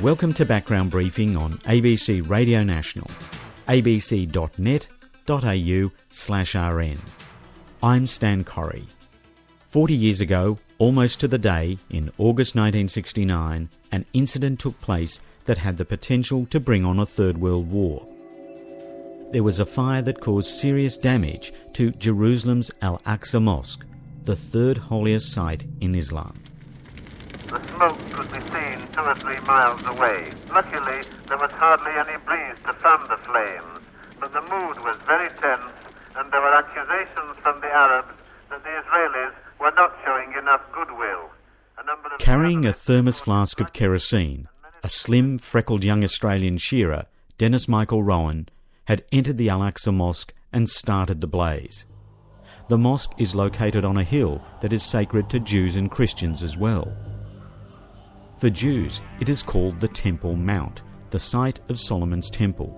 Welcome to Background Briefing on ABC Radio National, abc.net.au/rn. I'm Stan Corrie. 40 years ago, almost to the day, in August 1969, an incident took place that had the potential to bring on a Third World War. There was a fire that caused serious damage to Jerusalem's Al-Aqsa Mosque, the third holiest site in Islam. The smoke could be seen 2 or 3 miles away. Luckily, there was hardly any breeze to fan the flames, but the mood was very tense, and there were accusations from the Arabs that the Israelis were not showing enough goodwill. Carrying a thermos flask of kerosene, a slim, freckled young Australian shearer, Dennis Michael Rowan, had entered the Al-Aqsa Mosque and started the blaze. The mosque is located on a hill that is sacred to Jews and Christians as well. For Jews, it is called the Temple Mount, the site of Solomon's Temple.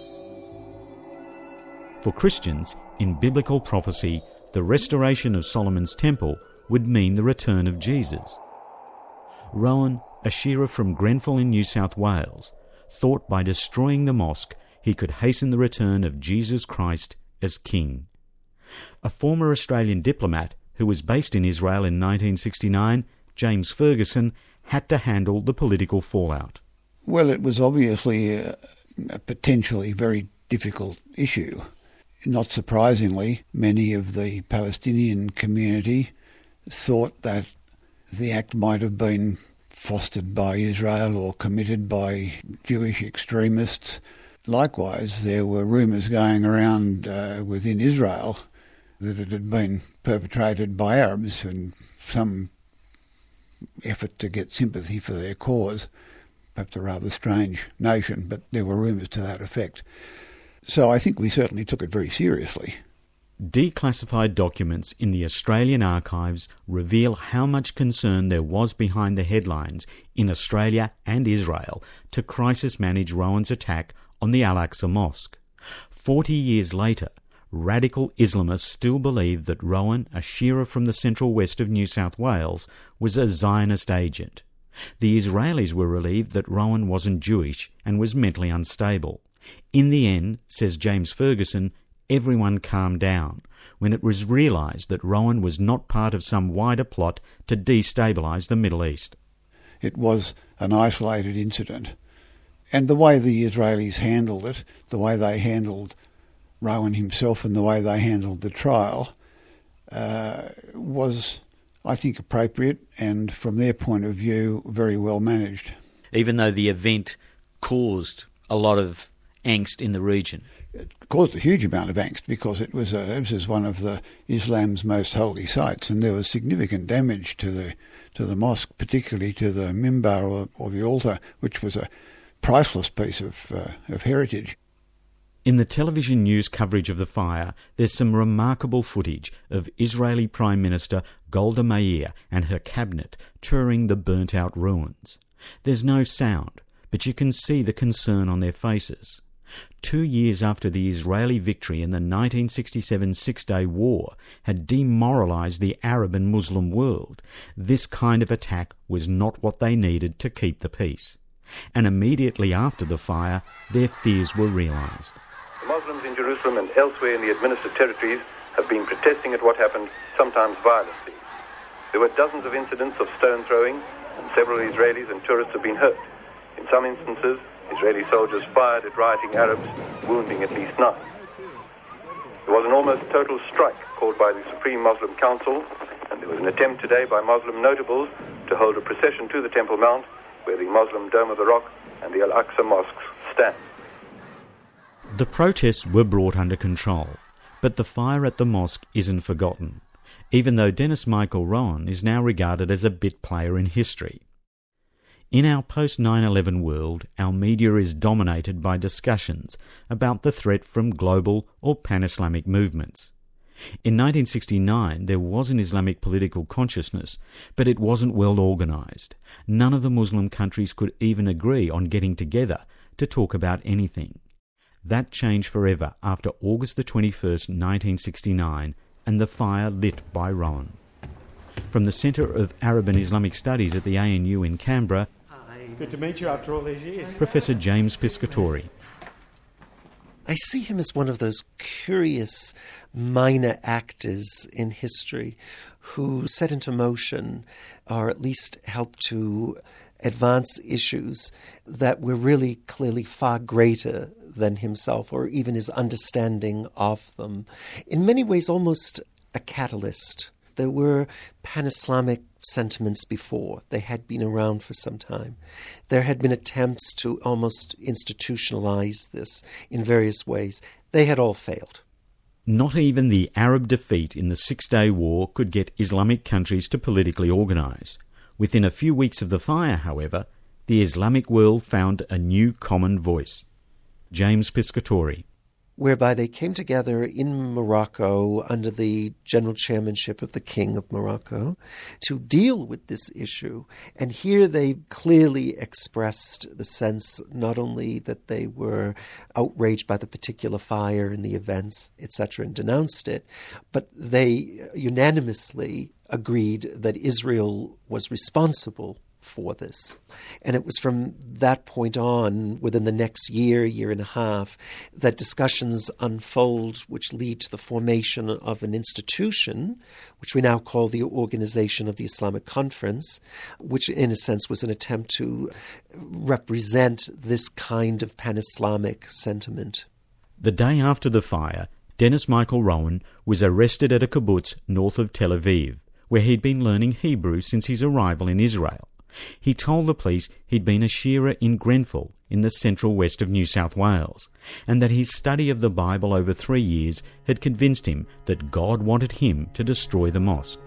For Christians, in biblical prophecy, the restoration of Solomon's Temple would mean the return of Jesus. Rowan, a shearer from Grenfell in New South Wales, thought by destroying the mosque he could hasten the return of Jesus Christ as King. A former Australian diplomat who was based in Israel in 1969, James Ferguson, had to handle the political fallout. Well, it was obviously a potentially very difficult issue. Not surprisingly, many of the Palestinian community thought that the act might have been fostered by Israel or committed by Jewish extremists. Likewise, there were rumours going around within Israel that it had been perpetrated by Arabs in some effort to get sympathy for their cause. Perhaps a rather strange notion, but there were rumours to that effect. So I think we certainly took it very seriously. Declassified documents in the Australian archives reveal how much concern there was behind the headlines in Australia and Israel to crisis manage Rowan's attack on the Al-Aqsa Mosque. 40 years later, radical Islamists still believe that Rowan, a shearer from the central west of New South Wales, was a Zionist agent. The Israelis were relieved that Rowan wasn't Jewish and was mentally unstable. In the end, says James Ferguson, everyone calmed down when it was realised that Rowan was not part of some wider plot to destabilise the Middle East. It was an isolated incident. And the way the Israelis handled it, the way they handled Rowan himself and the way they handled the trial was, I think, appropriate and, from their point of view, very well managed. Even though the event caused a lot of angst in the region? It caused a huge amount of angst because it was one of Islam's most holy sites, and there was significant damage to the mosque, particularly to the mimbar or the altar, which was a priceless piece of heritage. In the television news coverage of the fire, there's some remarkable footage of Israeli Prime Minister Golda Meir and her cabinet touring the burnt-out ruins. There's no sound, but you can see the concern on their faces. 2 years after the Israeli victory in the 1967 Six-Day War had demoralised the Arab and Muslim world, this kind of attack was not what they needed to keep the peace. And immediately after the fire, their fears were realised. The Muslims in Jerusalem and elsewhere in the administered territories have been protesting at what happened, sometimes violently. There were dozens of incidents of stone throwing, and several Israelis and tourists have been hurt. In some instances, Israeli soldiers fired at rioting Arabs, wounding at least 9. There was an almost total strike called by the Supreme Muslim Council, and there was an attempt today by Muslim notables to hold a procession to the Temple Mount, where the Muslim Dome of the Rock and the Al-Aqsa mosques stand. The protests were brought under control, but the fire at the mosque isn't forgotten, even though Dennis Michael Rowan is now regarded as a bit player in history. In our post-9/11 world, our media is dominated by discussions about the threat from global or pan-Islamic movements. In 1969, there was an Islamic political consciousness, but it wasn't well organised. None of the Muslim countries could even agree on getting together to talk about anything. That changed forever after August the 21st, 1969, and the fire lit by Rowan. From the Centre of Arab and Islamic Studies at the ANU in Canberra, Good to meet you after all these years. Professor James Piscatori. I see him as one of those curious minor actors in history who set into motion, or at least helped to advance issues that were really clearly far greater than himself or even his understanding of them. In many ways, almost a catalyst. There were pan-Islamic sentiments before. They had been around for some time. There had been attempts to almost institutionalize this in various ways. They had all failed. Not even the Arab defeat in the Six-Day War could get Islamic countries to politically organise. Within a few weeks of the fire, however, the Islamic world found a new common voice. James Piscatori. Whereby they came together in Morocco under the general chairmanship of the King of Morocco to deal with this issue. And here they clearly expressed the sense not only that they were outraged by the particular fire and the events, etc., and denounced it, but they unanimously agreed that Israel was responsible for this. And it was from that point on, within the next year and a half, that discussions unfold which lead to the formation of an institution, which we now call the Organization of the Islamic Conference, which in a sense was an attempt to represent this kind of pan-Islamic sentiment. The day after the fire, Dennis Michael Rowan was arrested at a kibbutz north of Tel Aviv, where he'd been learning Hebrew since his arrival in Israel. He told the police he'd been a shearer in Grenfell in the central west of New South Wales, and that his study of the Bible over 3 years had convinced him that God wanted him to destroy the mosque.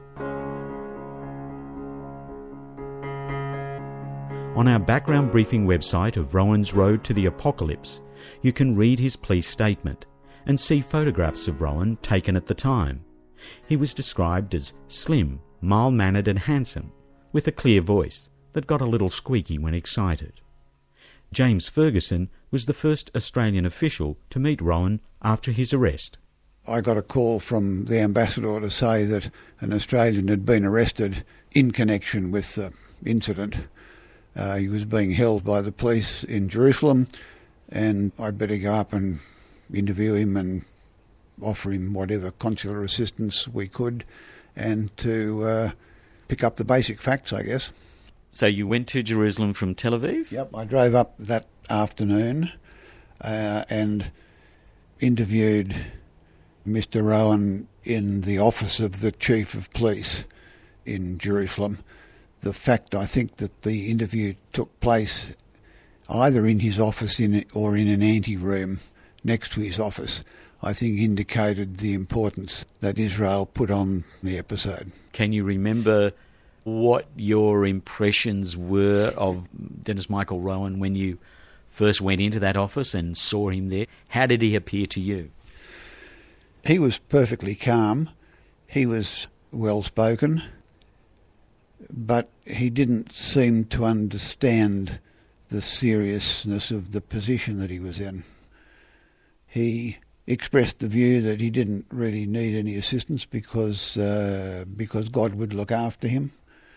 On our background briefing website of Rowan's Road to the Apocalypse, you can read his police statement and see photographs of Rowan taken at the time. He was described as slim, mild-mannered and handsome, with a clear voice that got a little squeaky when excited. James Ferguson was the first Australian official to meet Rowan after his arrest. I got a call from the ambassador to say that an Australian had been arrested in connection with the incident. He was being held by the police in Jerusalem, and I'd better go up and interview him and offer him whatever consular assistance we could, and to pick up the basic facts, I guess. So you went to Jerusalem from Tel Aviv? Yep, I drove up that afternoon and interviewed Mr. Rowan in the office of the Chief of Police in Jerusalem. The fact, I think, that the interview took place either in his office or in an anteroom next to his office, I think indicated the importance that Israel put on the episode. Can you remember what your impressions were of Dennis Michael Rowan when you first went into that office and saw him there? How did he appear to you? He was perfectly calm. He was well-spoken, but he didn't seem to understand the seriousness of the position that he was in. He expressed the view that he didn't really need any assistance because God would look after him.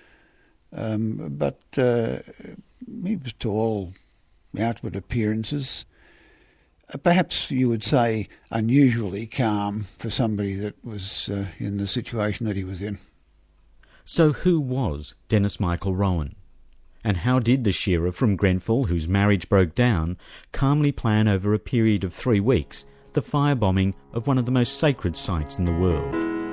But he was, to all outward appearances, perhaps you would say unusually calm for somebody that was in the situation that he was in. So who was Dennis Michael Rowan? And how did the shearer from Grenfell, whose marriage broke down, calmly plan over a period of 3 weeks the firebombing of one of the most sacred sites in the world?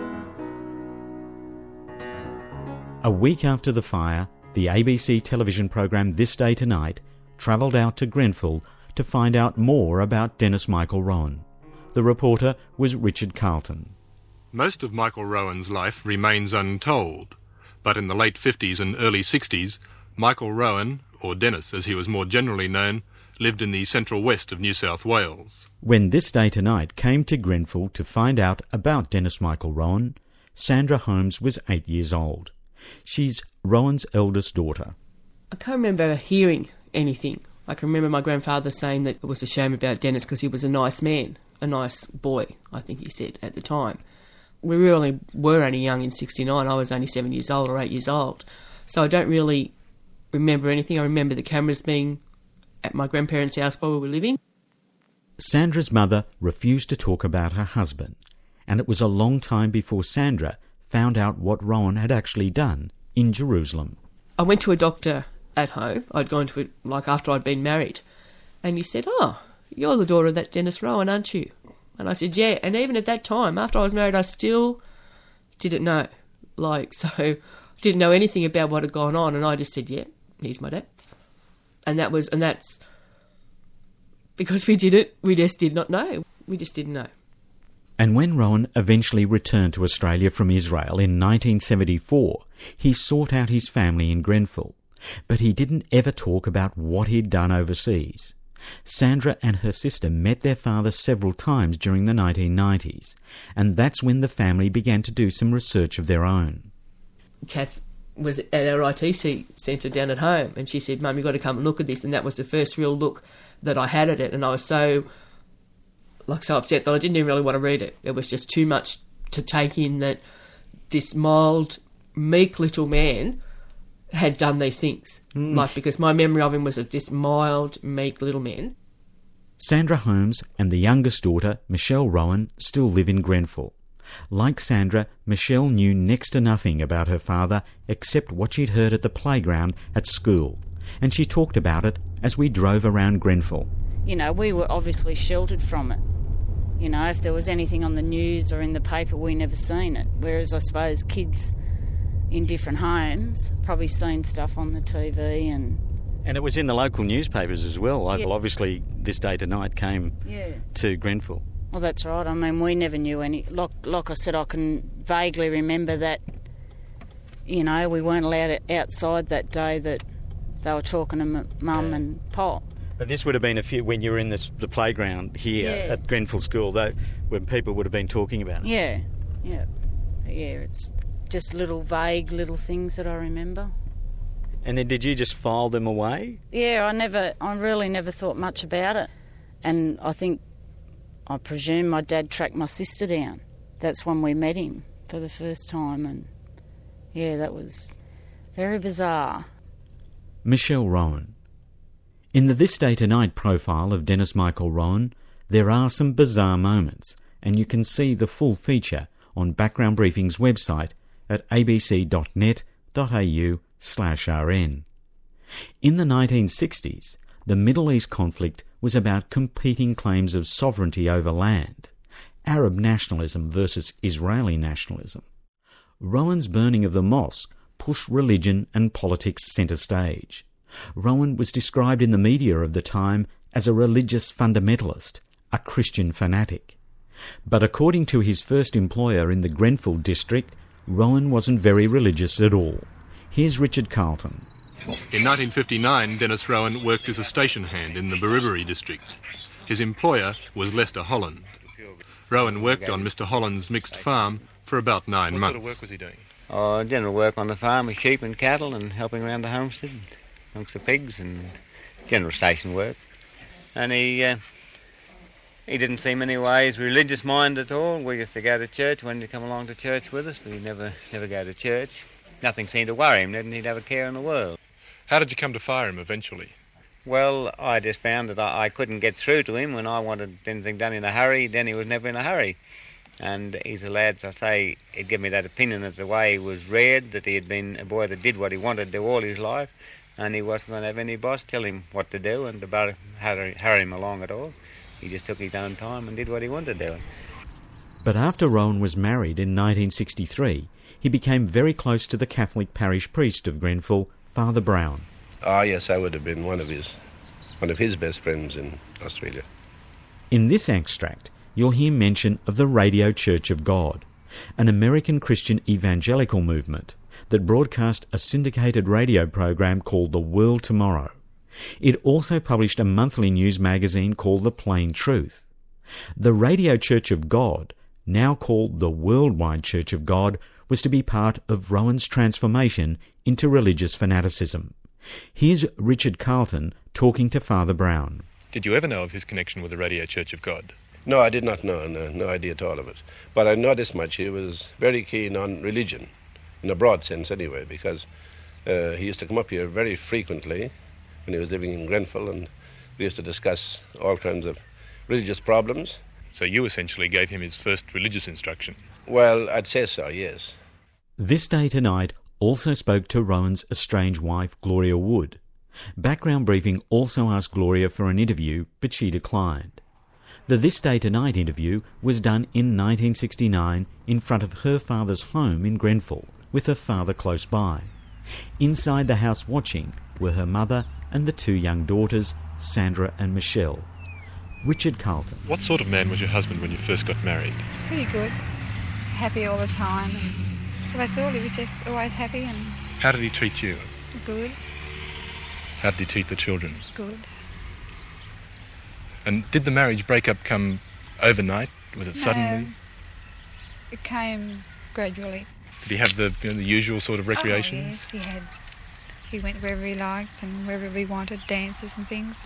A week after the fire, the ABC television programme This Day Tonight travelled out to Grenfell to find out more about Dennis Michael Rowan. The reporter was Richard Carlton. Most of Michael Rowan's life remains untold, but in the late 50s and early 60s, Michael Rowan, or Dennis as he was more generally known, lived in the central west of New South Wales. When This Day Tonight came to Grenfell to find out about Dennis Michael Rowan, Sandra Holmes was 8 years old. She's Rowan's eldest daughter. I can't remember hearing anything. I can remember my grandfather saying that it was a shame about Dennis because he was a nice man, a nice boy, I think he said at the time. We really were only young in 69. I was only 7 years old or 8 years old. So I don't really remember anything. I remember the cameras being at my grandparents' house while we were living. Sandra's mother refused to talk about her husband, and it was a long time before Sandra found out what Rowan had actually done in Jerusalem. I went to a doctor at home. I'd gone to it after I'd been married, and he said, "Oh, you're the daughter of that Dennis Rowan, aren't you?" And I said, "Yeah." And even at that time, after I was married, I still didn't know. So didn't know anything about what had gone on, and I just said, "Yeah, he's my dad." And that's because we just did not know. We just didn't know. And when Rowan eventually returned to Australia from Israel in 1974, he sought out his family in Grenfell, but he didn't ever talk about what he'd done overseas. Sandra and her sister met their father several times during the 1990s, and that's when the family began to do some research of their own. Kath was at our ITC centre down at home, and she said, "Mum, you've got to come and look at this," and that was the first real look that I had at it, and I was so upset that I didn't even really want to read it. It was just too much to take in, that this mild, meek little man had done these things. Because my memory of him was this mild, meek little man. Sandra Holmes and the youngest daughter, Michelle Rowan, still live in Grenfell. Like Sandra, Michelle knew next to nothing about her father except what she'd heard at the playground at school, and she talked about it as we drove around Grenfell. You know, we were obviously sheltered from it. You know, if there was anything on the news or in the paper, we never seen it. Whereas I suppose kids in different homes probably seen stuff on the TV and... And it was in the local newspapers as well. Obviously, This Day Tonight came to Grenfell. Well, that's right. I mean, we never knew any... Like I said, I can vaguely remember that, you know, we weren't allowed outside that day that they were talking to Mum and Pop. But this would have been when you were in the playground here at Grenfell School, when people would have been talking about it. Yeah. It's just vague little things that I remember. And then did you just file them away? Yeah, I really never thought much about it. And I presume my dad tracked my sister down. That's when we met him for the first time, and that was very bizarre. Michelle Rowan. In the This Day Tonight profile of Dennis Michael Rowan, there are some bizarre moments, and you can see the full feature on Background Briefing's website at abc.net.au/rn. In the 1960s, the Middle East conflict was about competing claims of sovereignty over land, Arab nationalism versus Israeli nationalism. Rowan's burning of the mosque pushed religion and politics centre stage. Rowan was described in the media of the time as a religious fundamentalist, a Christian fanatic. But according to his first employer in the Grenfell district, Rowan wasn't very religious at all. Here's Richard Carlton. In 1959, Dennis Rowan worked as a station hand in the Beriberi district. His employer was Lester Holland. Rowan worked on Mr. Holland's mixed farm for about 9 months. What sort of work was he doing? General work on the farm with sheep and cattle and helping around the homestead, amongst the pigs, and general station work. And he didn't seem any ways religious minded at all. We used to go to church when he'd come along to church with us, but he'd never go to church. Nothing seemed to worry him, didn't he? He'd have a care in the world. How did you come to fire him eventually? Well, I just found that I couldn't get through to him when I wanted anything done in a hurry. Then he was never in a hurry. And he's a lad, so I say, he'd give me that opinion that the way he was reared, that he had been a boy that did what he wanted to do all his life, and he wasn't going to have any boss tell him what to do and about how to hurry him along at all. He just took his own time and did what he wanted to do. But after Rowan was married in 1963, he became very close to the Catholic parish priest of Grenfell, Father Brown. Ah, yes, I would have been one of his best friends in Australia. In this extract, you'll hear mention of the Radio Church of God, an American Christian evangelical movement that broadcast a syndicated radio program called The World Tomorrow. It also published a monthly news magazine called The Plain Truth. The Radio Church of God, now called the Worldwide Church of God, was to be part of Rowan's transformation into religious fanaticism. Here's Richard Carlton talking to Father Brown. Did you ever know of his connection with the Radio Church of God? No, I did not know, no idea at all of it. But I know this much, he was very keen on religion, in a broad sense anyway, because He used to come up here very frequently when he was living in Grenfell, and we used to discuss all kinds of religious problems. So you essentially gave him his first religious instruction? Well, I'd say so, yes. This Day Tonight also spoke to Rowan's estranged wife, Gloria Wood. Background Briefing also asked Gloria for an interview, but she declined. The This Day Tonight interview was done in 1969 in front of her father's home in Grenfell, with her father close by. Inside the house watching were her mother and the two young daughters, Sandra and Michelle. Richard Carlton. What sort of man was your husband when you first got married? Pretty good. Happy all the time. And well, that's all. He was just always happy and How did he treat you? good. How did he treat the children? Good. And did the marriage breakup come overnight? Was it suddenly? It came gradually. Did he have the usual sort of recreations? Oh, yes, he went wherever he liked and wherever he wanted, dances and things.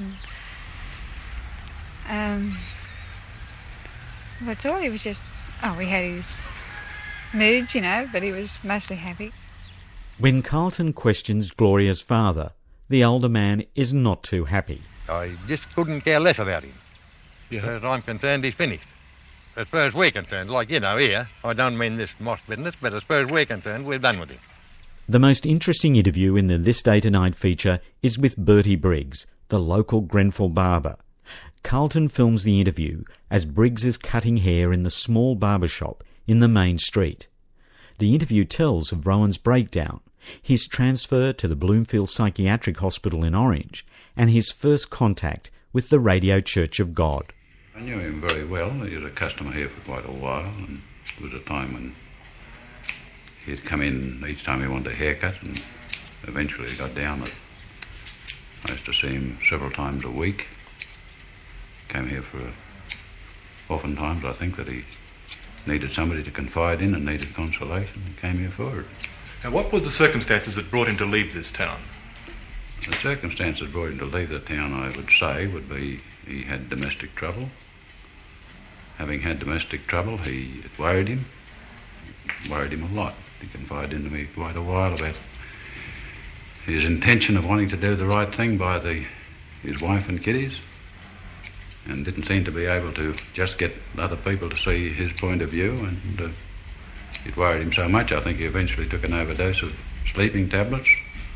And that's all. He was just, he had his moods, but he was mostly happy. When Carlton questions Gloria's father, the older man is not too happy. I just couldn't care less about him. As far as I'm concerned, he's finished. As far as we're concerned, here, I don't mean this mosque business, but as far as we're concerned, we're done with him. The most interesting interview in the This Day Tonight feature is with Bertie Briggs, the local Grenfell barber. Carlton films the interview as Briggs is cutting hair in the small barber shop in the main street. The interview tells of Rowan's breakdown, his transfer to the Bloomfield Psychiatric Hospital in Orange, and his first contact with the Radio Church of God. I knew him very well. He was a customer here for quite a while, and there was a time when he'd come in each time he wanted a haircut, and eventually got down that I used to see him several times a week. Came here for, oftentimes I think that he needed somebody to confide in and needed consolation. He came here for it. And what were the circumstances that brought him to leave this town? The circumstances that brought him to leave the town, I would say, would be he had domestic trouble. Having had domestic trouble, it worried him. It worried him a lot. He confided into me quite a while about his intention of wanting to do the right thing by his wife and kiddies, and didn't seem to be able to just get other people to see his point of view, and it worried him so much I think he eventually took an overdose of sleeping tablets,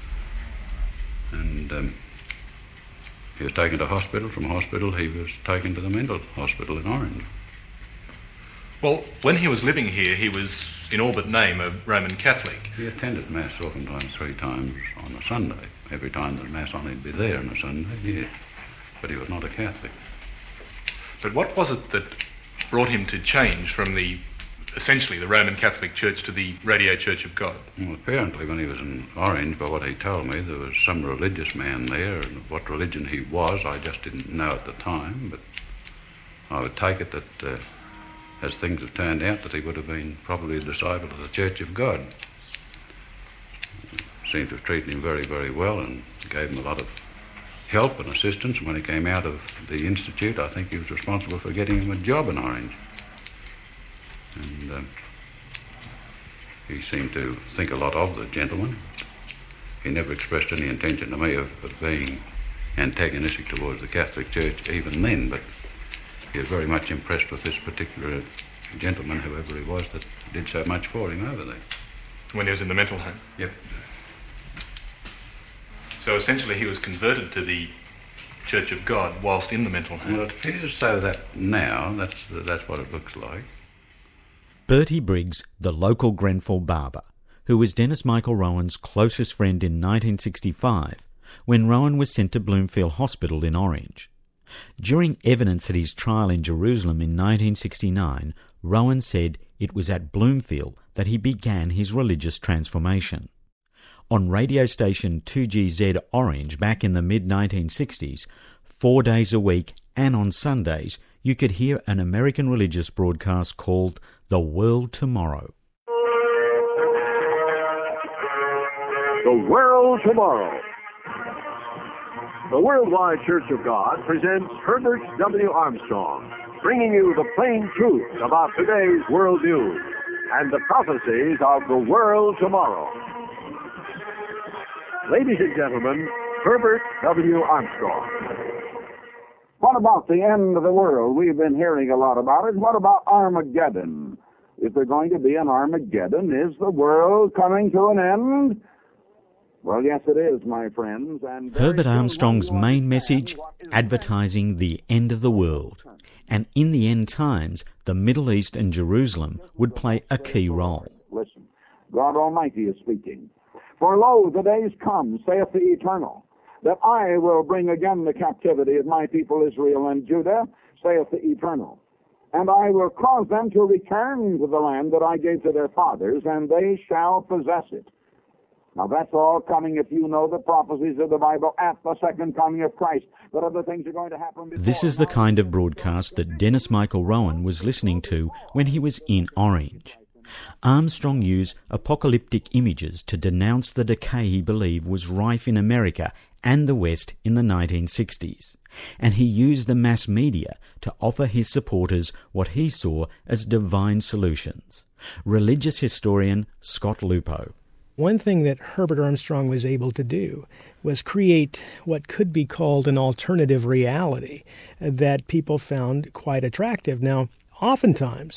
and he was taken to hospital. From hospital he was taken to the mental hospital in Orange. Well, when he was living here, he was, in all but name, a Roman Catholic. He attended Mass oftentimes 3 times on a Sunday. Every time there was Mass on, he'd be there on a Sunday, yes. But he was not a Catholic. But what was it that brought him to change from essentially the Roman Catholic Church to the Radio Church of God? Well, apparently when he was in Orange, by what he told me, there was some religious man there, and what religion he was I just didn't know at the time, but I would take it that as things have turned out, that he would have been probably a disciple of the Church of God. Seemed to have treated him very, very well and gave him a lot of help and assistance. When he came out of the Institute, I think he was responsible for getting him a job in Orange. And he seemed to think a lot of the gentleman. He never expressed any intention to me of being antagonistic towards the Catholic Church even then, but he was very much impressed with this particular gentleman, whoever he was, that did so much for him over there. When he was in the mental home? Yep. So essentially he was converted to the Church of God whilst in the mental home? Well, it appears so that now, that's what it looks like. Bertie Briggs, the local Grenfell barber, who was Dennis Michael Rowan's closest friend in 1965, when Rowan was sent to Bloomfield Hospital in Orange. During evidence at his trial in Jerusalem in 1969, Rowan said it was at Bloomfield that he began his religious transformation. On radio station 2GZ Orange back in the mid-1960s, 4 days a week and on Sundays, you could hear an American religious broadcast called The World Tomorrow. The World Tomorrow. The Worldwide Church of God presents Herbert W. Armstrong, bringing you the plain truth about today's world news and the prophecies of the world tomorrow. Ladies and gentlemen, Herbert W. Armstrong. What about the end of the world? We've been hearing a lot about it. What about Armageddon? Is there going to be an Armageddon? Is the world coming to an end? Well, yes, it is, my friends. And Herbert Armstrong's main message, advertising the end of the world. And in the end times, the Middle East and Jerusalem would play a key role. Listen, God Almighty is speaking. For lo, the days come, saith the Eternal, that I will bring again the captivity of my people Israel and Judah, saith the Eternal. And I will cause them to return to the land that I gave to their fathers, and they shall possess it. Now that's all coming, if you know the prophecies of the Bible, at the second coming of Christ. But other things are going to happen before. This is the kind of broadcast that Dennis Michael Rowan was listening to when he was in Orange. Armstrong used apocalyptic images to denounce the decay he believed was rife in America and the West in the 1960s. And he used the mass media to offer his supporters what he saw as divine solutions. Religious historian Scott Lupo. One thing that Herbert Armstrong was able to do was create what could be called an alternative reality that people found quite attractive. Now, oftentimes,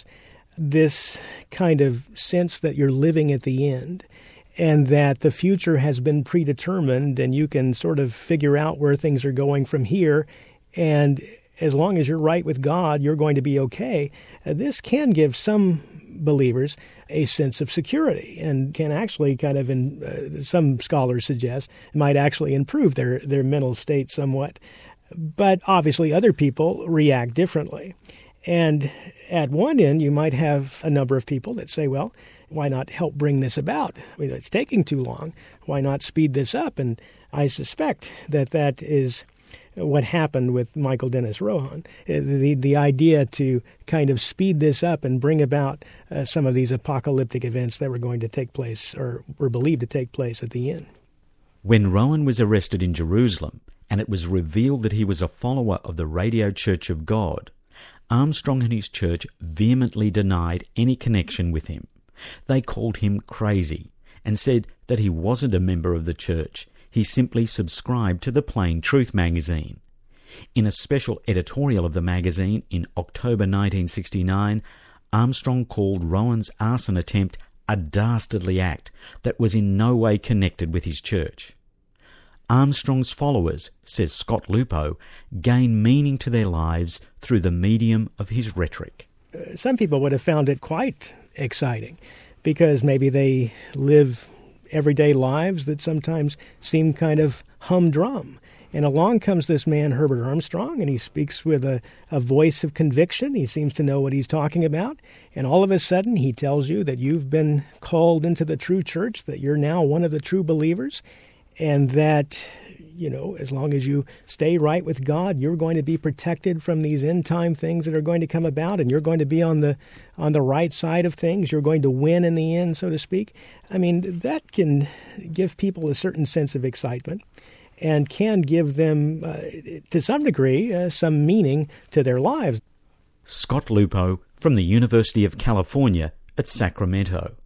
this kind of sense that you're living at the end and that the future has been predetermined and you can sort of figure out where things are going from here, and as long as you're right with God, you're going to be okay. This can give some believers a sense of security and can actually kind of, some scholars suggest, might actually improve their mental state somewhat. But obviously other people react differently. And at one end, you might have a number of people that say, well, why not help bring this about? I mean, it's taking too long. Why not speed this up? And I suspect that is what happened with Michael Dennis Rowan, the idea to kind of speed this up and bring about some of these apocalyptic events that were going to take place or were believed to take place at the end. When Rowan was arrested in Jerusalem and it was revealed that he was a follower of the Radio Church of God, Armstrong and his church vehemently denied any connection with him. They called him crazy and said that he wasn't a member of the church. He simply subscribed to the Plain Truth magazine. In a special editorial of the magazine in October 1969, Armstrong called Rowan's arson attempt a dastardly act that was in no way connected with his church. Armstrong's followers, says Scott Lupo, gain meaning to their lives through the medium of his rhetoric. Some people would have found it quite exciting because maybe they live everyday lives that sometimes seem kind of humdrum. And along comes this man, Herbert Armstrong, and he speaks with a voice of conviction. He seems to know what he's talking about. And all of a sudden, he tells you that you've been called into the true church, that you're now one of the true believers, and that, you know, as long as you stay right with God, you're going to be protected from these end-time things that are going to come about, and you're going to be on the right side of things. You're going to win in the end, so to speak. I mean, that can give people a certain sense of excitement and can give them, to some degree, some meaning to their lives. Scott Lupo from the University of California at Sacramento.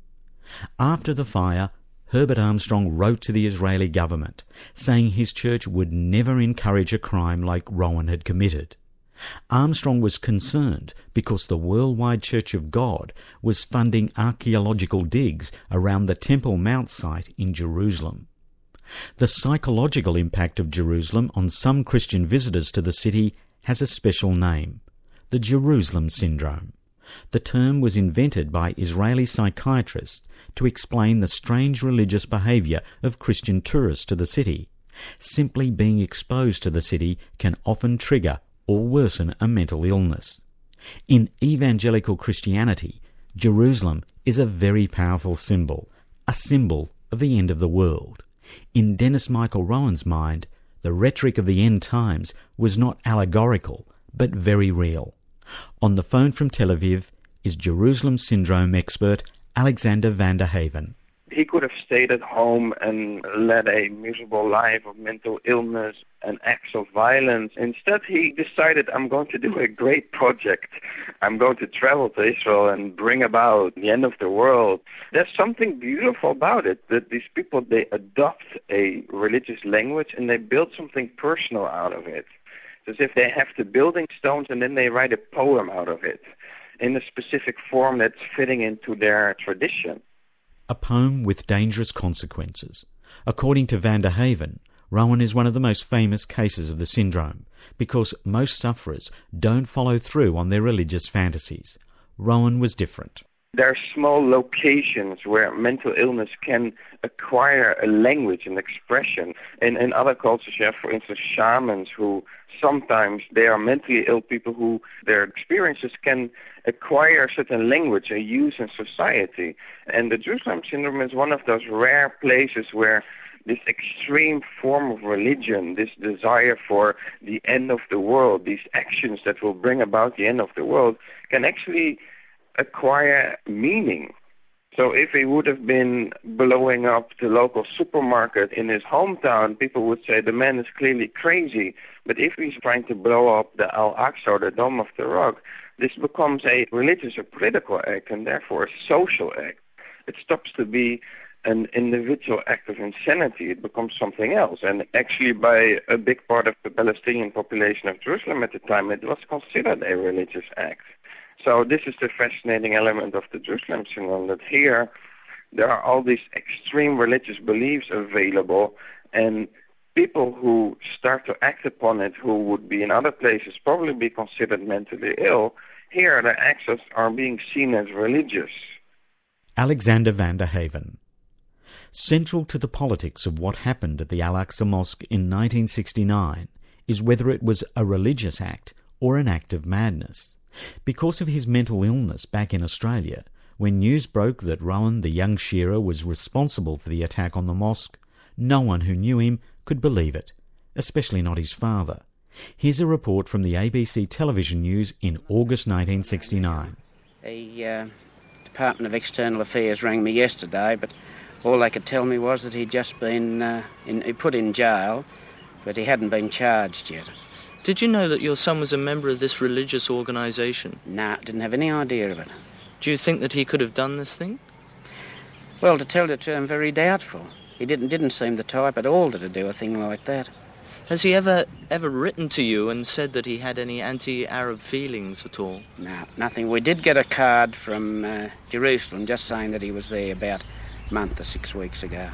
After the fire, Herbert Armstrong wrote to the Israeli government, saying his church would never encourage a crime like Rowan had committed. Armstrong was concerned because the Worldwide Church of God was funding archaeological digs around the Temple Mount site in Jerusalem. The psychological impact of Jerusalem on some Christian visitors to the city has a special name, the Jerusalem Syndrome. The term was invented by Israeli psychiatrists to explain the strange religious behaviour of Christian tourists to the city. Simply being exposed to the city can often trigger or worsen a mental illness. In evangelical Christianity, Jerusalem is a very powerful symbol, a symbol of the end of the world. In Dennis Michael Rowan's mind, the rhetoric of the end times was not allegorical, but very real. On the phone from Tel Aviv is Jerusalem Syndrome expert Alexander van der Haven. He could have stayed at home and led a miserable life of mental illness and acts of violence. Instead, he decided, I'm going to do a great project. I'm going to travel to Israel and bring about the end of the world. There's something beautiful about it, that these people, they adopt a religious language and they build something personal out of it. It's as if they have the building stones and then they write a poem out of it in a specific form that's fitting into their tradition. A poem with dangerous consequences. According to Van der Haven, Rowan is one of the most famous cases of the syndrome because most sufferers don't follow through on their religious fantasies. Rowan was different. There are small locations where mental illness can acquire a language and expression. In other cultures, you have, for instance, shamans who sometimes they are mentally ill people who their experiences can acquire a certain language and use in society. And the Jerusalem syndrome is one of those rare places where this extreme form of religion, this desire for the end of the world, these actions that will bring about the end of the world, can actually acquire meaning. So if he would have been blowing up the local supermarket in his hometown, people would say the man is clearly crazy. But if he's trying to blow up the Al-Aqsa or the Dome of the Rock, this becomes a religious or political act and therefore a social act. It stops to be an individual act of insanity. It becomes something else. And actually by a big part of the Palestinian population of Jerusalem at the time, it was considered a religious act. So this is the fascinating element of the Jerusalem syndrome, that here there are all these extreme religious beliefs available, and people who start to act upon it, who would be in other places probably be considered mentally ill, here the acts are being seen as religious. Alexander Van der Haven. Central to the politics of what happened at the Al-Aqsa Mosque in 1969 is whether it was a religious act or an act of madness. Because of his mental illness back in Australia, when news broke that Rowan, the young shearer, was responsible for the attack on the mosque, no one who knew him could believe it, especially not his father. Here's a report from the ABC television news in August 1969. The Department of External Affairs rang me yesterday, but all they could tell me was that he'd just been put in jail, but he hadn't been charged yet. Did you know that your son was a member of this religious organisation? No, didn't have any idea of it. Do you think that he could have done this thing? Well, to tell the truth, I'm very doubtful. He didn't seem the type at all to do a thing like that. Has he ever written to you and said that he had any anti-Arab feelings at all? No, nothing. We did get a card from Jerusalem just saying that he was there about a month or 6 weeks ago.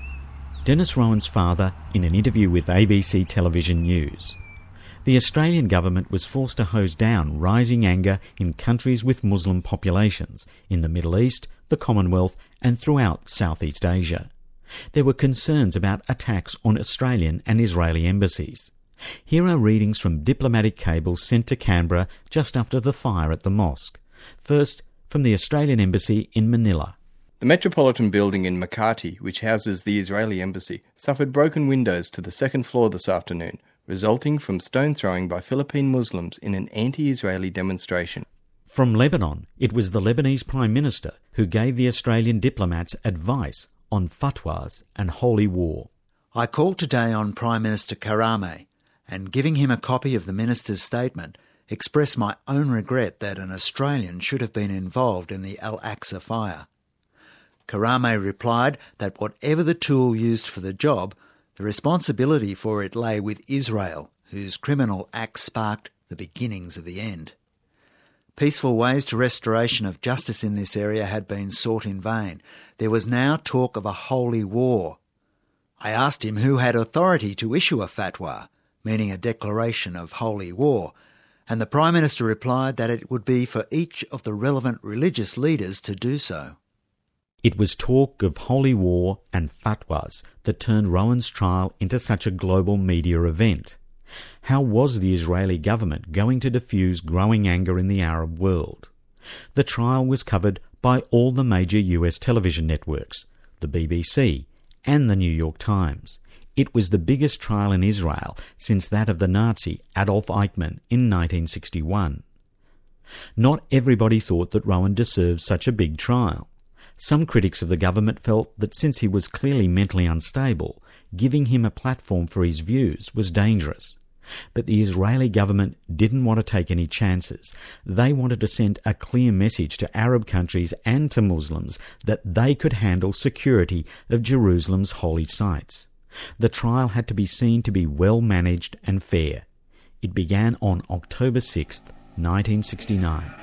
Dennis Rowan's father in an interview with ABC television news. The Australian government was forced to hose down rising anger in countries with Muslim populations in the Middle East, the Commonwealth and throughout Southeast Asia. There were concerns about attacks on Australian and Israeli embassies. Here are readings from diplomatic cables sent to Canberra just after the fire at the mosque. First, from the Australian Embassy in Manila. The Metropolitan Building in Makati, which houses the Israeli Embassy, suffered broken windows to the second floor this afternoon, resulting from stone throwing by Philippine Muslims in an anti-Israeli demonstration. From Lebanon, it was the Lebanese Prime Minister who gave the Australian diplomats advice on fatwas and holy war. I called today on Prime Minister Karame and, giving him a copy of the Minister's statement, expressed my own regret that an Australian should have been involved in the Al-Aqsa fire. Karame replied that whatever the tool used for the job, the responsibility for it lay with Israel, whose criminal acts sparked the beginnings of the end. Peaceful ways to restoration of justice in this area had been sought in vain. There was now talk of a holy war. I asked him who had authority to issue a fatwa, meaning a declaration of holy war, and the Prime Minister replied that it would be for each of the relevant religious leaders to do so. It was talk of holy war and fatwas that turned Rowan's trial into such a global media event. How was the Israeli government going to diffuse growing anger in the Arab world? The trial was covered by all the major US television networks, the BBC and the New York Times. It was the biggest trial in Israel since that of the Nazi Adolf Eichmann in 1961. Not everybody thought that Rowan deserved such a big trial. Some critics of the government felt that since he was clearly mentally unstable, giving him a platform for his views was dangerous. But the Israeli government didn't want to take any chances. They wanted to send a clear message to Arab countries and to Muslims that they could handle security of Jerusalem's holy sites. The trial had to be seen to be well managed and fair. It began on October 6th, 1969.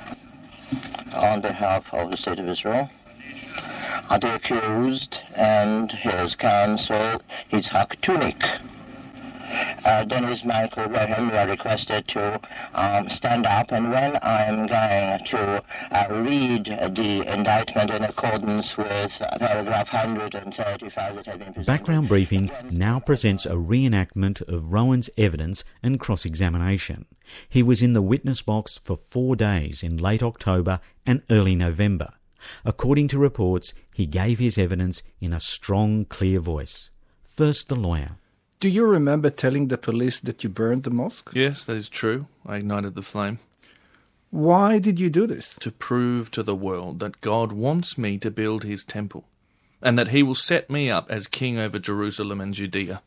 On behalf of the State of Israel, the accused and his counsel, Yitzhak Tunik, Dennis Michael Rowan, we are requested to stand up, and when I'm going to read the indictment in accordance with paragraph 135 that has been presented. Background Briefing now presents a reenactment of Rowan's evidence and cross-examination. He was in the witness box for 4 days in late October and early November. According to reports, he gave his evidence in a strong, clear voice. First, the lawyer. Do you remember telling the police that you burned the mosque? Yes, that is true. I ignited the flame. Why did you do this? To prove to the world that God wants me to build his temple, and that he will set me up as king over Jerusalem and Judea.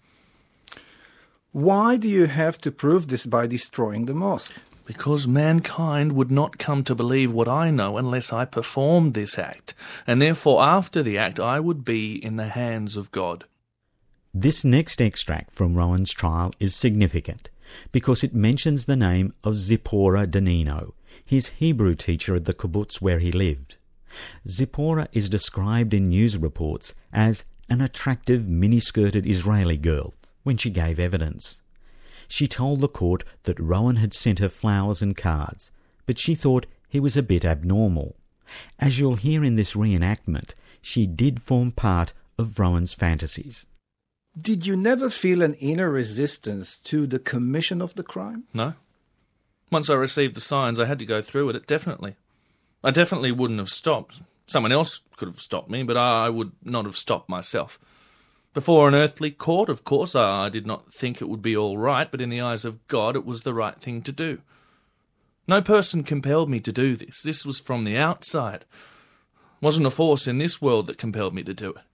Why do you have to prove this by destroying the mosque? Because mankind would not come to believe what I know unless I performed this act, and therefore after the act I would be in the hands of God. This next extract from Rowan's trial is significant because it mentions the name of Zipporah Danino, his Hebrew teacher at the kibbutz where he lived. Zipporah is described in news reports as an attractive mini-skirted Israeli girl when she gave evidence. She told the court that Rowan had sent her flowers and cards, but she thought he was a bit abnormal. As you'll hear in this reenactment, she did form part of Rowan's fantasies. Did you never feel an inner resistance to the commission of the crime? No. Once I received the signs, I had to go through it, definitely. I definitely wouldn't have stopped. Someone else could have stopped me, but I would not have stopped myself. Before an earthly court, of course, I did not think it would be all right, but in the eyes of God it was the right thing to do. No person compelled me to do this. This was from the outside. It wasn't a force in this world that compelled me to do it.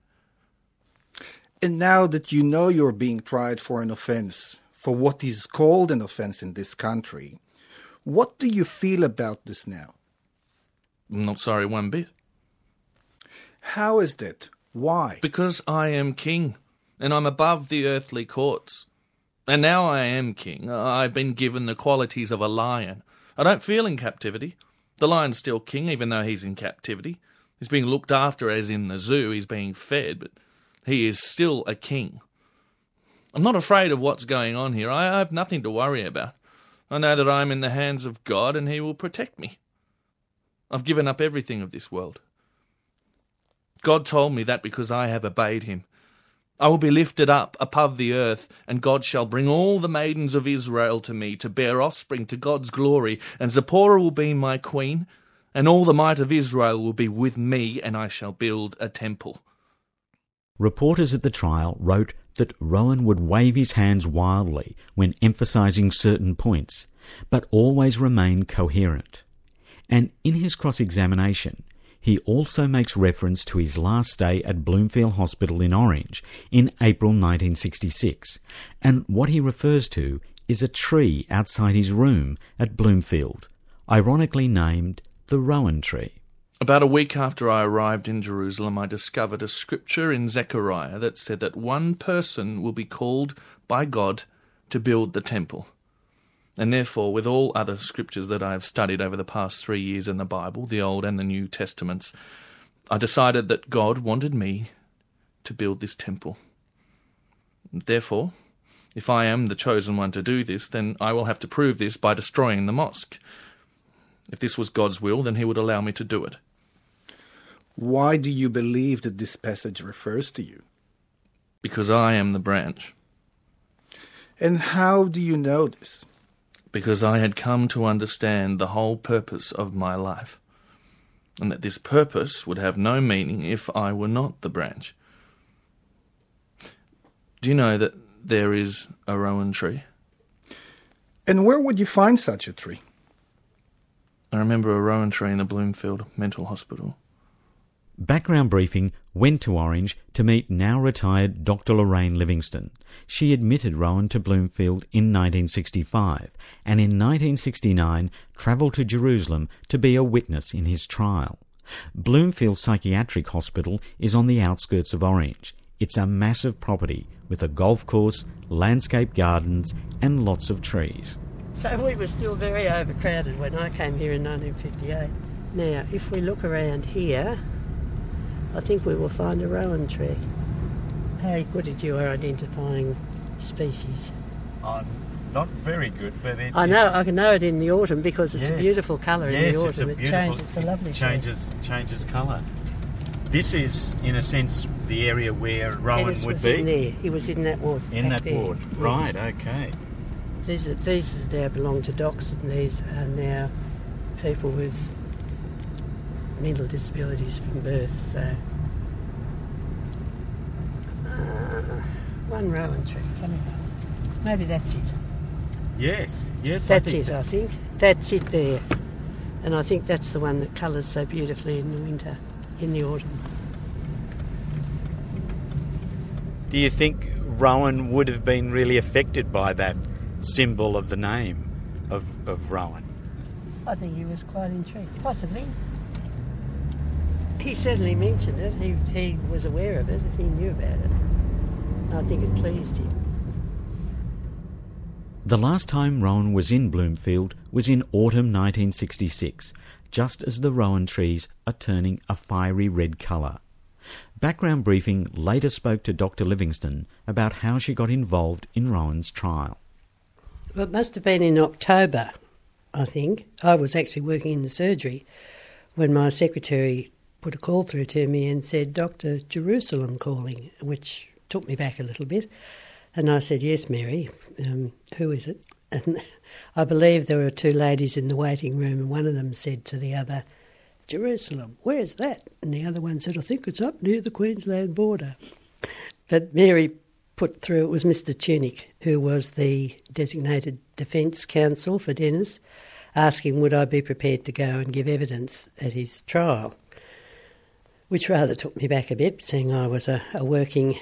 And now that you know you're being tried for an offense, for what is called an offense in this country, what do you feel about this now? I'm not sorry one bit. How is that? Why? Because I am king, and I'm above the earthly courts. And now I am king. I've been given the qualities of a lion. I don't feel in captivity. The lion's still king, even though he's in captivity. He's being looked after as in the zoo. He's being fed, but he is still a king. I'm not afraid of what's going on here. I have nothing to worry about. I know that I'm in the hands of God and he will protect me. I've given up everything of this world. God told me that because I have obeyed him. I will be lifted up above the earth, and God shall bring all the maidens of Israel to me to bear offspring to God's glory, and Zipporah will be my queen, and all the might of Israel will be with me, and I shall build a temple. Reporters at the trial wrote that Rowan would wave his hands wildly when emphasising certain points, but always remain coherent. And in his cross-examination, he also makes reference to his last stay at Bloomfield Hospital in Orange in April 1966, and what he refers to is a tree outside his room at Bloomfield, ironically named the Rowan tree. About a week after I arrived in Jerusalem, I discovered a scripture in Zechariah that said that one person will be called by God to build the temple. And therefore, with all other scriptures that I have studied over the past 3 years in the Bible, the Old and the New Testaments, I decided that God wanted me to build this temple. Therefore, if I am the chosen one to do this, then I will have to prove this by destroying the mosque. If this was God's will, then he would allow me to do it. Why do you believe that this passage refers to you? Because I am the branch. And how do you know this? Because I had come to understand the whole purpose of my life, and that this purpose would have no meaning if I were not the branch. Do you know that there is a Rowan tree? And where would you find such a tree? I remember a Rowan tree in the Bloomfield Mental Hospital. Background Briefing went to Orange to meet now retired Dr. Lorraine Livingston. She admitted Rowan to Bloomfield in 1965 and in 1969 travelled to Jerusalem to be a witness in his trial. Bloomfield Psychiatric Hospital is on the outskirts of Orange. It's a massive property with a golf course, landscape gardens and lots of trees. So we were still very overcrowded when I came here in 1958. Now, if we look around here, I think we will find a rowan tree. How good at you are identifying species? I'm not very good, but I can know it in the autumn because it's a beautiful colour in the autumn. It's a lovely changes colour. This is, in a sense, the area where Rowan Dennis would was be. In there. He was in that ward. In that there. ward, Yes. right? Okay. These now belong to docs, and these are now people with mental disabilities from birth. So, one rowan tree. Funny that. Maybe that's it. Yes. That's it. I think that's it there, and I think that's the one that colours so beautifully in the winter, in the autumn. Do you think Rowan would have been really affected by that symbol of the name of Rowan? I think he was quite intrigued. Possibly. He certainly mentioned it. He was aware of it. He knew about it. I think it pleased him. The last time Rowan was in Bloomfield was in autumn 1966, just as the rowan trees are turning a fiery red colour. Background Briefing later spoke to Dr. Livingston about how she got involved in Rowan's trial. Well, it must have been in October, I think. I was actually working in the surgery when my secretary put a call through to me and said, Dr. Jerusalem calling, which took me back a little bit. And I said, yes, Mary, who is it? And I believe there were two ladies in the waiting room, and one of them said to the other, Jerusalem, where's that? And the other one said, I think it's up near the Queensland border. But Mary put through, it was Mr. Tunick, who was the designated defence counsel for Dennis, asking would I be prepared to go and give evidence at his trial, which rather took me back a bit, seeing I was a working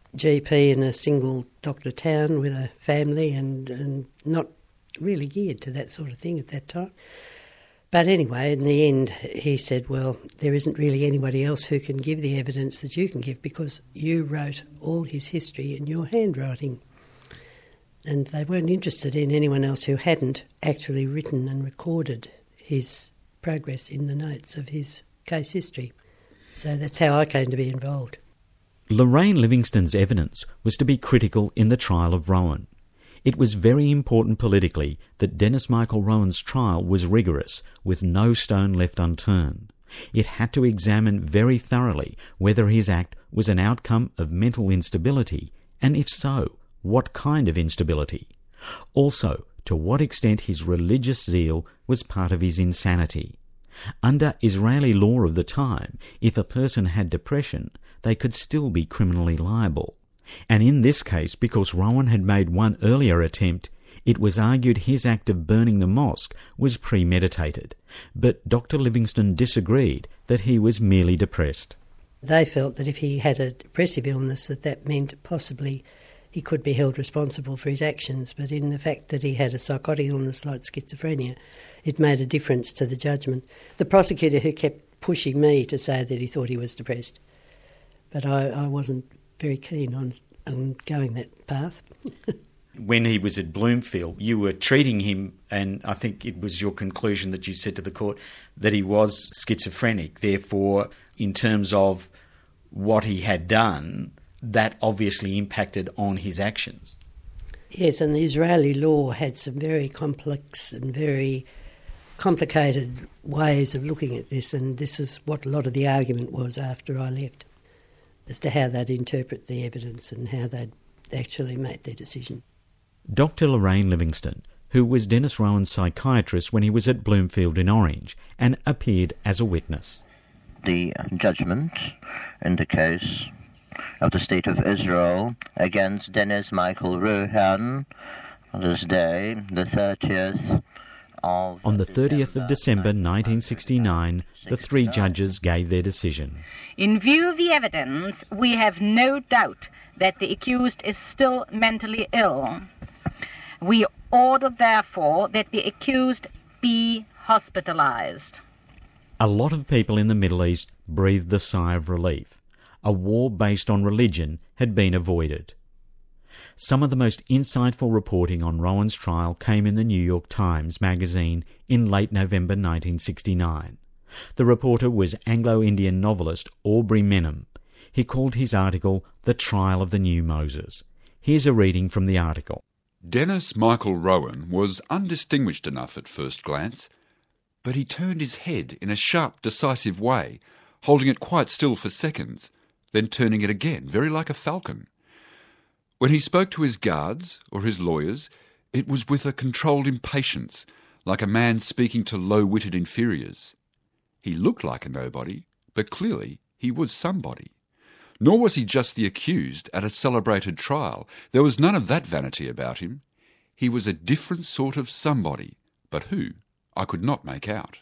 GP in a single doctor town with a family and not really geared to that sort of thing at that time. But anyway, in the end, he said, well, there isn't really anybody else who can give the evidence that you can give because you wrote all his history in your handwriting. And they weren't interested in anyone else who hadn't actually written and recorded his progress in the notes of his case history. So that's how I came to be involved. Lorraine Livingston's evidence was to be critical in the trial of Rowan. It was very important politically that Dennis Michael Rowan's trial was rigorous, with no stone left unturned. It had to examine very thoroughly whether his act was an outcome of mental instability, and if so, what kind of instability. Also, to what extent his religious zeal was part of his insanity. Under Israeli law of the time, if a person had depression, they could still be criminally liable. And in this case, because Rowan had made one earlier attempt, it was argued his act of burning the mosque was premeditated. But Dr. Livingston disagreed that he was merely depressed. They felt that if he had a depressive illness, that meant possibly he could be held responsible for his actions, but in the fact that he had a psychotic illness like schizophrenia, it made a difference to the judgment. The prosecutor who kept pushing me to say that he thought he was depressed, but I wasn't very keen on going that path. When he was at Bloomfield, you were treating him, and I think it was your conclusion that you said to the court that he was schizophrenic. Therefore, in terms of what he had done, that obviously impacted on his actions. Yes, and the Israeli law had some very complex and very complicated ways of looking at this, and this is what a lot of the argument was after I left, as to how they'd interpret the evidence and how they'd actually made their decision. Dr. Lorraine Livingston, who was Dennis Rowan's psychiatrist when he was at Bloomfield in Orange, and appeared as a witness. The judgment in the case of the State of Israel against Dennis Michael Rowan on this day, the 30th On the 30th of December 1969, the three judges gave their decision. In view of the evidence, we have no doubt that the accused is still mentally ill. We order, therefore, that the accused be hospitalized. A lot of people in the Middle East breathed a sigh of relief. A war based on religion had been avoided. Some of the most insightful reporting on Rowan's trial came in the New York Times magazine in late November 1969. The reporter was Anglo-Indian novelist Aubrey Menem. He called his article The Trial of the New Moses. Here's a reading from the article. Denis Michael Rowan was undistinguished enough at first glance, but he turned his head in a sharp, decisive way, holding it quite still for seconds, then turning it again, very like a falcon. When he spoke to his guards or his lawyers, it was with a controlled impatience, like a man speaking to low-witted inferiors. He looked like a nobody, but clearly he was somebody. Nor was he just the accused at a celebrated trial. There was none of that vanity about him. He was a different sort of somebody, but who, I could not make out.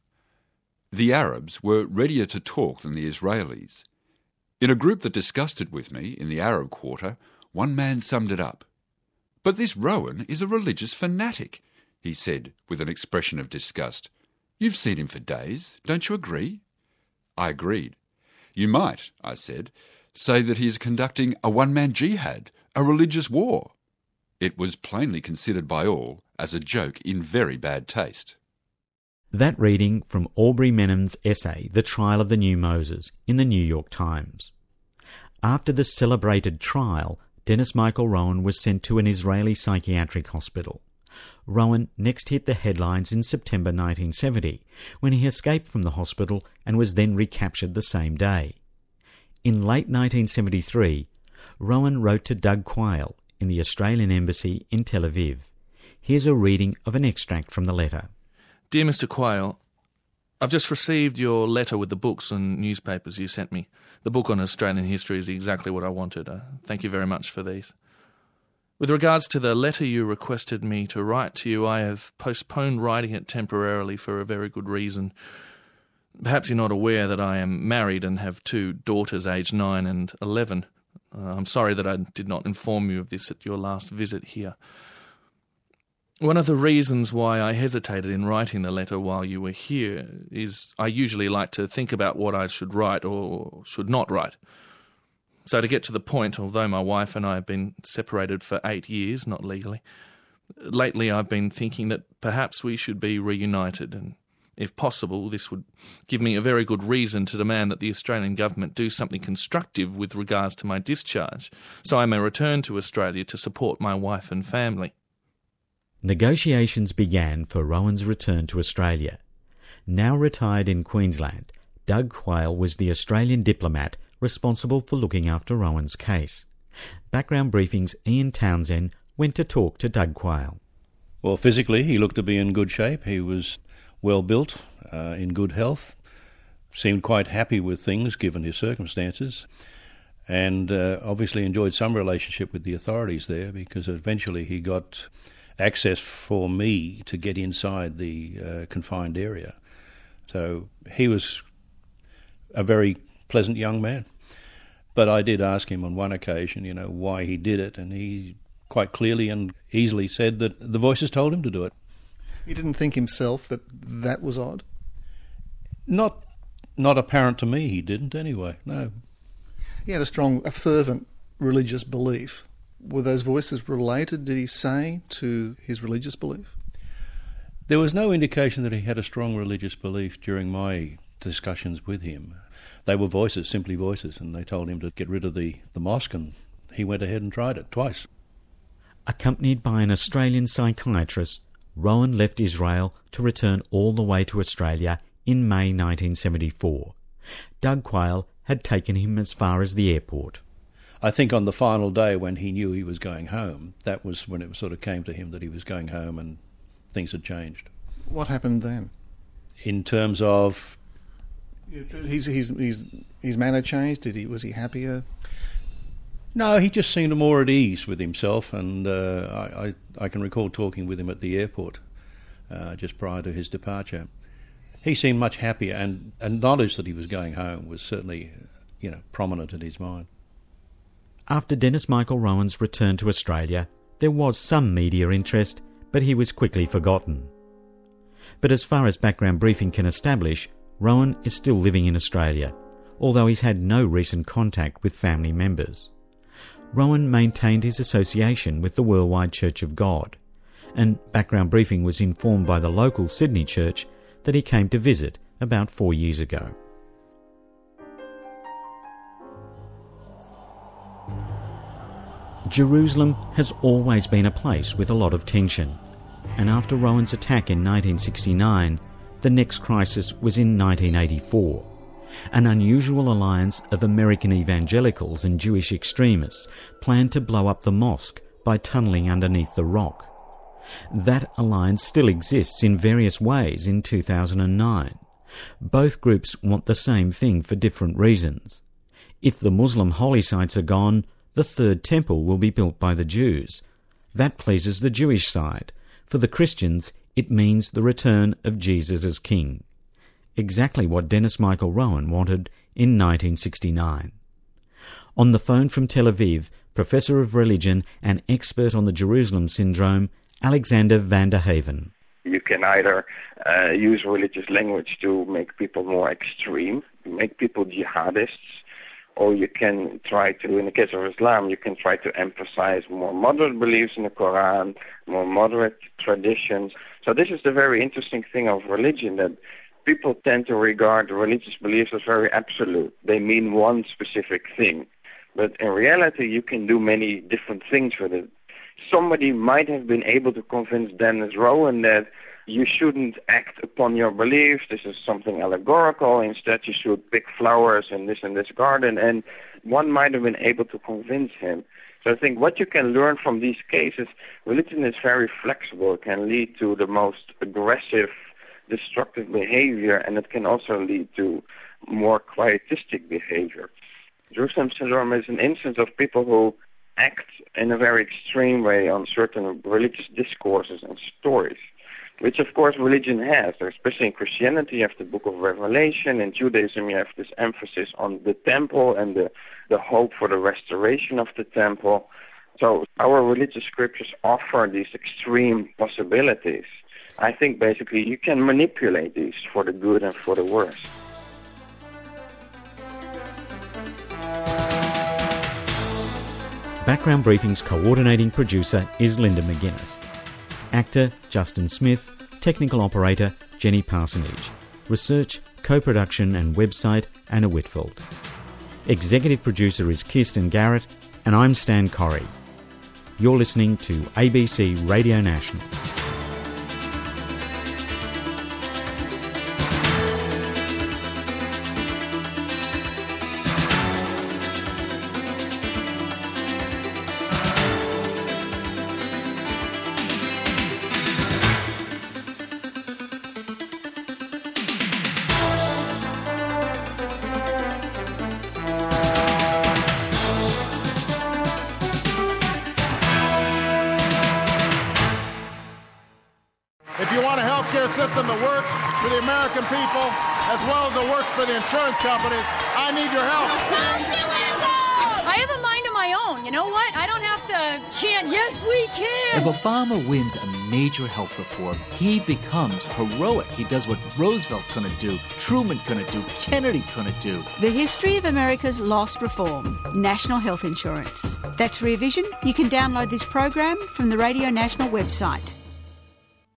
The Arabs were readier to talk than the Israelis. In a group that discussed it with me in the Arab quarter, one man summed it up. "But this Rowan is a religious fanatic," he said with an expression of disgust. "You've seen him for days, don't you agree?" I agreed. "You might," I said, "say that he is conducting a one-man jihad, a religious war." It was plainly considered by all as a joke in very bad taste. That reading from Aubrey Menem's essay, The Trial of the New Moses, in the New York Times. After the celebrated trial, Denis Michael Rowan was sent to an Israeli psychiatric hospital. Rowan next hit the headlines in September 1970, when he escaped from the hospital and was then recaptured the same day. In late 1973, Rowan wrote to Doug Quayle in the Australian Embassy in Tel Aviv. Here's a reading of an extract from the letter. Dear Mr. Quayle, I've just received your letter with the books and newspapers you sent me. The book on Australian history is exactly what I wanted. Thank you very much for these. With regards to the letter you requested me to write to you, I have postponed writing it temporarily for a very good reason. Perhaps you're not aware that I am married and have two daughters aged 9 and 11. I'm sorry that I did not inform you of this at your last visit here. One of the reasons why I hesitated in writing the letter while you were here is I usually like to think about what I should write or should not write. So to get to the point, although my wife and I have been separated for 8 years, not legally, lately I've been thinking that perhaps we should be reunited, and if possible, this would give me a very good reason to demand that the Australian government do something constructive with regards to my discharge, so I may return to Australia to support my wife and family. Negotiations began for Rowan's return to Australia. Now retired in Queensland, Doug Quayle was the Australian diplomat responsible for looking after Rowan's case. Background Briefing's Ian Townsend went to talk to Doug Quayle. Well, physically he looked to be in good shape. He was well built, in good health, seemed quite happy with things given his circumstances, and obviously enjoyed some relationship with the authorities there, because eventually he got access for me to get inside the confined area. So he was a very pleasant young man. But I did ask him on one occasion, why he did it, and he quite clearly and easily said that the voices told him to do it. He didn't think himself that was odd? Not apparent to me, he didn't anyway, no. He had a fervent religious belief. Were those voices related, did he say, to his religious belief? There was no indication that he had a strong religious belief during my discussions with him. They were voices, simply voices, and they told him to get rid of the mosque, and he went ahead and tried it twice. Accompanied by an Australian psychiatrist, Rowan left Israel to return all the way to Australia in May 1974. Doug Quayle had taken him as far as the airport. I think on the final day when he knew he was going home, that was when it sort of came to him that he was going home and things had changed. What happened then? In terms of... His manner changed? Was he happier? No, he just seemed more at ease with himself, and I can recall talking with him at the airport. just prior to his departure. He seemed much happier, and knowledge that he was going home was certainly, prominent in his mind. After Denis Michael Rowan's return to Australia, there was some media interest, but he was quickly forgotten. But as far as Background Briefing can establish, Rowan is still living in Australia, although he's had no recent contact with family members. Rowan maintained his association with the Worldwide Church of God, and Background Briefing was informed by the local Sydney church that he came to visit about 4 years ago. Jerusalem has always been a place with a lot of tension, and after Rowan's attack in 1969, the next crisis was in 1984. An unusual alliance of American evangelicals and Jewish extremists planned to blow up the mosque by tunnelling underneath the rock. That alliance still exists in various ways in 2009. Both groups want the same thing for different reasons. If the Muslim holy sites are gone, the third temple will be built by the Jews. That pleases the Jewish side. For the Christians, it means the return of Jesus as king. Exactly what Denis Michael Rowan wanted in 1969. On the phone from Tel Aviv, Professor of Religion and expert on the Jerusalem Syndrome, Alexander van der Haven. You can either use religious language to make people more extreme, make people jihadists, or you can try to, in the case of Islam, you can try to emphasize more moderate beliefs in the Quran, more moderate traditions. So this is the very interesting thing of religion, that people tend to regard religious beliefs as very absolute. They mean one specific thing. But in reality, you can do many different things with it. Somebody might have been able to convince Denis Rowan that you shouldn't act upon your beliefs, this is something allegorical, instead you should pick flowers in this garden, and one might have been able to convince him. So I think what you can learn from these cases, religion is very flexible. It can lead to the most aggressive, destructive behavior, and it can also lead to more quietistic behavior. Jerusalem Syndrome is an instance of people who act in a very extreme way on certain religious discourses and stories, which of course religion has. Especially in Christianity, you have the Book of Revelation. In Judaism, you have this emphasis on the temple and the hope for the restoration of the temple. So our religious scriptures offer these extreme possibilities. I think basically you can manipulate these for the good and for the worse. Background Briefing's coordinating producer is Linda McGuinness. Actor Justin Smith, technical operator Jenny Parsonage, research, co-production and website Anna Whitfield. Executive producer is Kirsten Garrett, and I'm Stan Corrie. You're listening to ABC Radio National. System that works for the American people as well as it works for the insurance companies. I need your help. Socialism! I have a mind of my own. You know what? I don't have to chant, yes, we can. If Obama wins a major health reform, he becomes heroic. He does what Roosevelt couldn't do, Truman couldn't do, Kennedy couldn't do. The history of America's lost reform, national health insurance. That's Rear Vision. You can download this program from the Radio National website.